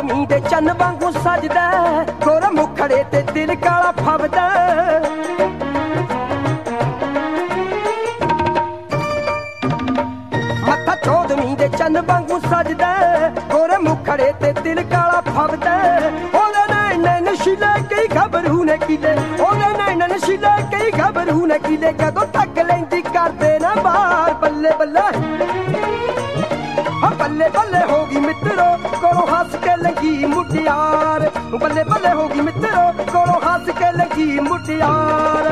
ਚੌਦਵੀਂ ਦੇ ਚੰਨ ਵਾਂਗੂ ਸਜਦਾ, ਗੋਰਾ ਮੁਖੜੇ ਤੇ ਦਿਲ ਕਾਲਾ ਫੱਬਦਾ। ਮੱਥਾ ਚੌਦਵੀਂ ਦੇ ਚੰਨ ਵਾਂਗੂ ਸਜਦਾ, ਗੋਰੇ ਮੁਖੜੇ ਤੇ ਦਿਲ ਕਾਲਾ ਫੱਬਦਾ। ਉਹਦੇ ਨੈਣ ਨਸ਼ੀਲੇ ਕਈ ਗੱਭਰੂ ਨੇ ਕੀਲੇ, ਉਹਦੇ ਨੈਣ ਨਸ਼ੀਲੇ ਕਈ ਗੱਭਰੂ ਨੇ ਕੀਲੇ। ਜਦੋਂ ਤੱਕ ਲੈਂਦੀ ਕਰਦੇ ਨਾ ਬਾਹਰ, ਬੱਲੇ ਬੱਲੇ ਬੱਲੇ ਬੱਲੇ ਹੋ ਗਈ ਮਿੱਤਰੋ, ਕੋਲੋਂ ਹੱਸ ਕੇ ਲੰਗੀ ਮੁਟਿਆਰ। ਬੱਲੇ ਬੱਲੇ ਹੋ ਗਈ ਮਿੱਤਰੋ, ਕੋਲੋਂ ਹੱਸ ਕੇ ਲੰਗੀ ਮੁਟਿਆਰ।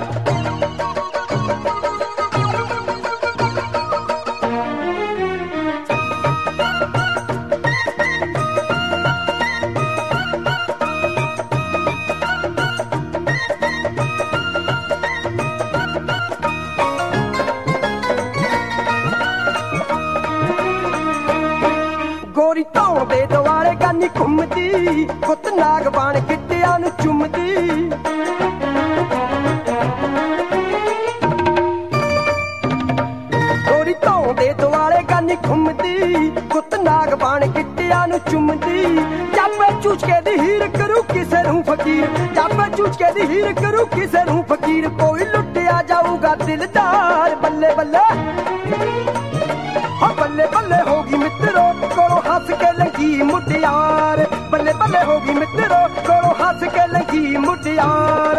ਗੋਰੀ ਧੌਣ ਦੇ ਦੁਆਲੇ ਗਾਨੀ ਘੁੰਮਦੀ, ਪੁੱਤ ਨਾਗ ਬਾਣ ਗਿੱਟਿਆਂ ਨੂੰ ਚੁੰਮਦੀ। ਗੋਰੀ ਧੌਣ ਦੇ ਦੁਆਲੇ ਗਾਨੀ ਘੁੰਮਦੀ, ਪੁੱਤ ਨਾਗ ਬਾਣ ਗਿੱਟਿਆਂ ਨੂੰ ਚੁੰਮਦੀ। ਜਾਪੇ ਚੂਚਕੇ ਦੀ ਹੀਰ ਕਰੂ ਕਿਸੇ ਨੂੰ ਫਕੀਰ, ਜਾਪੇ ਚੂਚਕੇ ਦੀ ਹੀਰ ਕਰੂ ਕਿਸੇ ਨੂੰ ਫਕੀਰ। ਕੋਈ ਲੁੱਟਿਆ ਜਾਊਗਾ ਦਿਲਦਾਰ, ਬੱਲੇ ਬੱਲੇ ਬੱਲੇ ਬੱਲੇ ਹੋ ਗਈ ਮਿੱਤਰੋ, ਕੋਲੋਂ ਹੱਸ ਕੇ ਲੰਗੀ ਮੁਟਿਆਰ। ਬੱਲੇ ਬੱਲੇ ਹੋ ਗਈ ਮਿੱਤਰੋ, ਕੋਲੋਂ ਹੱਸ ਕੇ ਲੰਗੀ ਮੁਟਿਆਰ।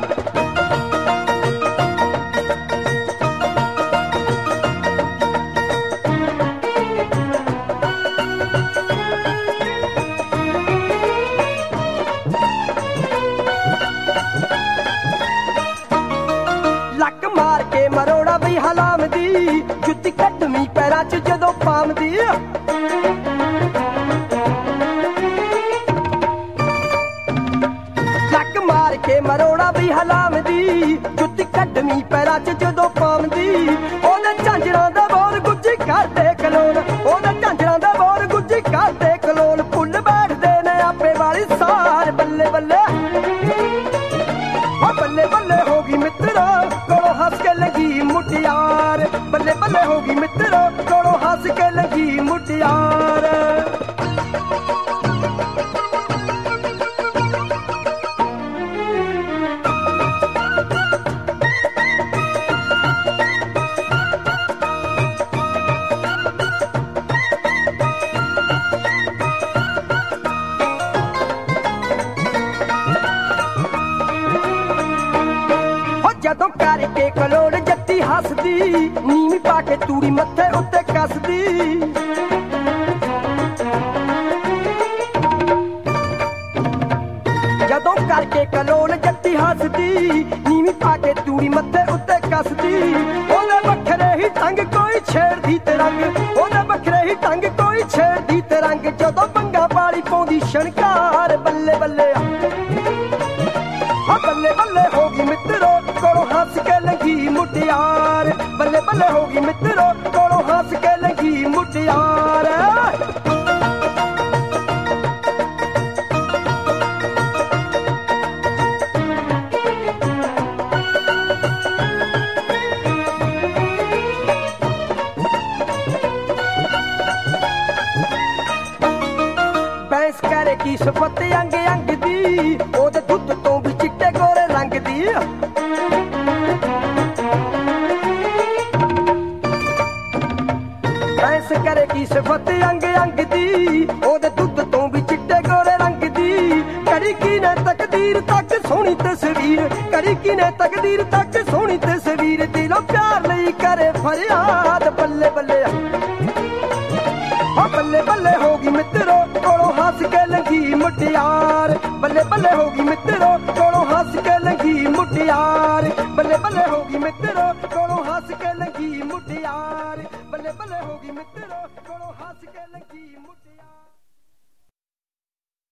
ਲੱਕ ਮਾਰ ਕੇ ਮਰੋੜਾ ਬਈ ਹਲਾਮਦੀ, ਜੁੱਤੀ ਕੱਢਵੀਂ ਪੈਰਾਂ 'ਚ ਜਦੋਂ ਪਾਮਦੀ। ਲੱਕ ਮਾਰ ਕੇ ਮਰੋੜਾ ਬਈ ਹਲਾਮਦੀ, ਜੁੱਤੀ ਕੱਢਵੀਂ ਪੈਰਾਂ 'ਚ ਜਦੋਂ ਪਾਮਦੀ। ਉਹਦੇ ਝਾਂਜਰਾਂ ਦਾ ਬੋਲ ਗੁੱਜੀ ਕਰਦੇ ਕਲੋਲ, ਉਹਦੇ ਝਾਂਜਰਾਂ ਦਾ ਬੋਲ ਗੁੱਜੀ ਕਰਦੇ ਕਲੋਲ। ਫੁੱਲ ਬੈਠਦੇ ਨੇ ਆਪੇ ਵਾਲੀ ਸਾਰ, ਬੱਲੇ ਬੱਲੇ ਬੱਲੇ ਬੱਲੇ ਹੋ ਗਈ ਮਿੱਤਰੋ, ਕੋਲੋਂ ਹੱਸ ਕੇ ਲੰਗੀ ਮੁਟਿਆਰ। ਬੱਲੇ ਬੱਲੇ ਹੋ ਗਈ ਮਿੱਤਰੋ, ਕੋਲੋਂ ਹੱਸ ਕੇ ਲੰਗੀ ਮੁਟਿਆਰ। ਜਦੋਂ ਕਰਕੇ ਕਲੋੜ ਜੱਟੀ ਹੱਸਦੀ, ਨੀਵੀਂ ਪਾ ਕੇ ਤੂੜੀ ਮੱਥੇ ਉੱਤੇ ਕੱਸਦੀ। ਜਦੋਂ ਕਰਕੇ ਕਲੋੜ ਜੱਟੀ ਹੱਸਦੀ, ਨੀਵੀਂ ਪਾ ਕੇ ਤੂੜੀ ਮੱਥੇ ਉੱਤੇ ਕੱਸਦੀ। ਉਹਦੇ ਵੱਖਰੇ ਹੀ ਢੰਗ ਕੋਈ ਛੇੜਦੀ ਤੇ ਰੰਗ, ਉਹਦੇ ਵੱਖਰੇ ਹੀ ਢੰਗ ਕੋਈ ਛੇੜਦੀ ਤੇ ਰੰਗ। ਜਦੋਂ ਬੰਗਾ ਪਾਲੀ ਪਾਉਂਦੀ ਸ਼ਣਕਾਰ, ਬੱਲੇ ਬੱਲੇ ਬੱਲੇ ਬੱਲੇ ਹੋ ਗਈ ਮਿੱਤਰੋ, ਕੋਲੋਂ ਹੱਸ ਕੇ ਲੰਗੀ ਮੁਟਿਆਰ। ਬੱਲੇ ਬੱਲੇ ਹੋ ਗਈ ਮਿੱਤਰੋ, ਕੋਲੋਂ ਹੱਸ ਕੇ ਲੰਗੀ ਮੁਟਿਆਰ। ਬੈਂਸ ਕਰੇ ਕੀ ਸਿਫਤ ਅੰਗ ਅੰਗ ਦੀ, ਉਹਦੇ ਦੁੱਧ ਤੋਂ ਵੀ ਚਿੱਟੇ ਗੋਰੇ ਰੰਗ ਦੀ। ਬੈਂਸ ਕਰੇ ਕੀ ਸਿਫਤ ਅੰਗ ਅੰਗ ਦੀ, ਉਹਦੇ ਦੁੱਧ ਤੋਂ ਵੀ ਚਿੱਟੇ ਗੋਰੇ ਰੰਗ ਦੀ। ਕਰੀ ਕੀ ਨੇ ਤਕਦੀਰ ਤੱਕ ਸੋਹਣੀ ਤਸਵੀਰ, ਕਰੀ ਕੀ ਨੇ ਤਕਦੀਰ ਤੱਕ ਸੋਹਣੀ ਤਸਵੀਰ। ਦਿਲੋਂ ਪਿਆਰ ਲਈ ਕਰੇ ਫਰਿਆਦ, ਬੱਲੇ ਬੱਲੇ ਬੱਲੇ ਬੱਲੇ ਹੋ ਗਈ ਮਿੱਤਰੋ, ਕੋਲੋਂ ਹੱਸ ਕੇ ਲੰਗੀ ਮੁਟਿਆਰ। ਬੱਲੇ ਬੱਲੇ ਹੋ ਗਈ ਮਿੱਤਰੋ, ਕੋਲੋਂ ਹੱਸ ਕੇ ਲੰਗੀ ਮੁਟਿਆਰ। ਬੱਲੇ ਬੱਲੇ ਹੋ ਗਈ ਮਿੱਤਰੋ, ਕੋਲੋਂ ਹੱਸ ਕੇ ਲੰਗੀ ਮੁਟਿਆਰ। ਬੱਲੇ ਬੱਲੇ ਹੋ ਗਈ ਮਿੱਤਰੋ, ਕੋਲੋਂ ਹੱਸ ਕੇ ਲੰਗੀ ਮੁਟਿਆਰ।